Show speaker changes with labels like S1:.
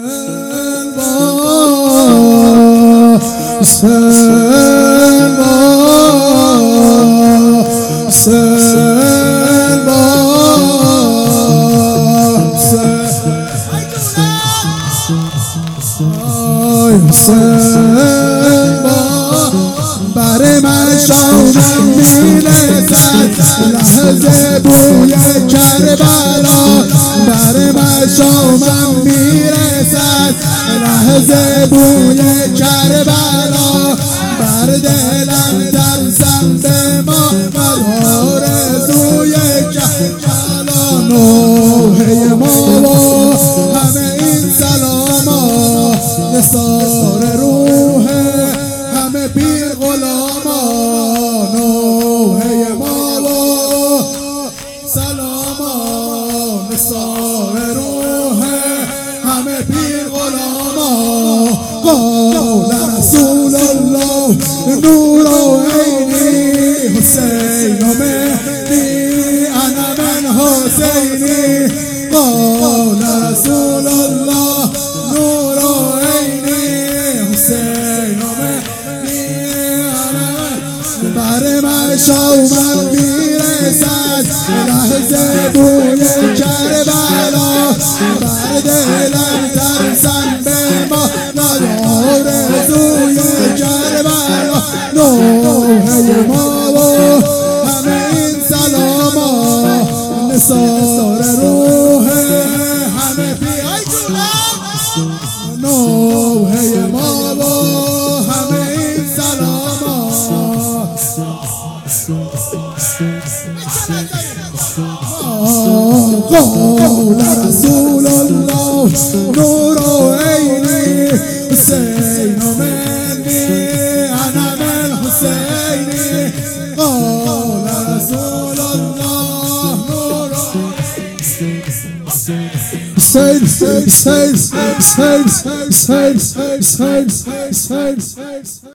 S1: برای من شامم میرسد لحظه بوی کربلا، برای من شامم میرسد لحظه بوی کربلا، بر دلم ترسم به ما آرزوی کربلا. نوحه ما و همه این سلاما نثار روح همه پیر غلاما. نوحه ما و سلاما نثار روح همه پیر غلاما. قال رسول الله نور عینی حسین و مهدی انا من حسینی. قال رسول الله نور عینی حسین و مهدی انا من. بر من شامم میرسد لحظه بوی کربلا، بر دلم ترسم به ما آرزوی کربلا. نوحه ما و همه این سلاما نثار روح همه نوحه ما و همه این سلاما. قال رسول الله نور عینی حسین و مهدی انا من حسینی. قال رسول الله نور حسین حسین حسین حسین حسین حسین حسین.